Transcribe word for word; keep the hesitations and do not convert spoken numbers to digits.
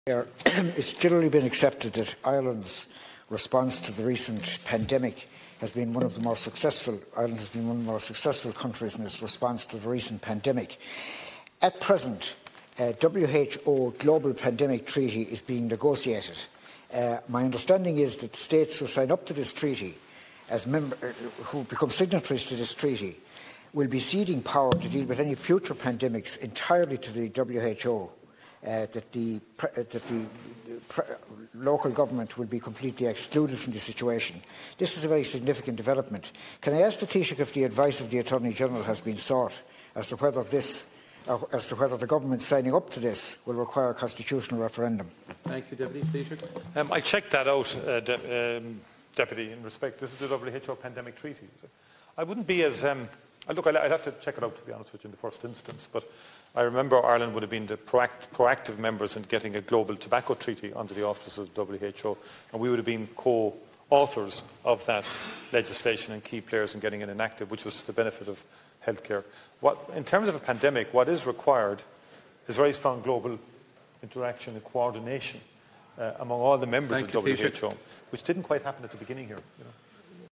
It's generally been accepted that Ireland's response to the recent pandemic has been one of the more successful. Ireland has been one of the more successful countries in its response to the recent pandemic. At present, uh, W H O Global Pandemic Treaty is being negotiated. Uh, my understanding is that states who sign up to this treaty, as member, uh, who become signatories to this treaty, will be ceding power to deal with any future pandemics entirely to the W H O. Uh, that the, uh, that the uh, local government will be completely excluded from the situation. This is a very significant development. Can I ask the Taoiseach if the advice of the Attorney General has been sought as to whether this, uh, as to whether the government signing up to this will require a constitutional referendum? Thank you, Deputy Taoiseach. Um, I checked that out, uh, de um, Deputy, in respect. This is the W H O Pandemic Treaty. I wouldn't be as... Um, look, I'd have to check it out, to be honest with you, in the first instance, but I remember Ireland would have been the proact proactive members in getting a global tobacco treaty under the auspices of W H O, and we would have been co-authors of that legislation and key players in getting it enacted, which was to the benefit of healthcare. What, in terms of a pandemic, what is required is very strong global interaction and coordination uh, among all the members Thank of you, W H O, which didn't quite happen at the beginning here. You know.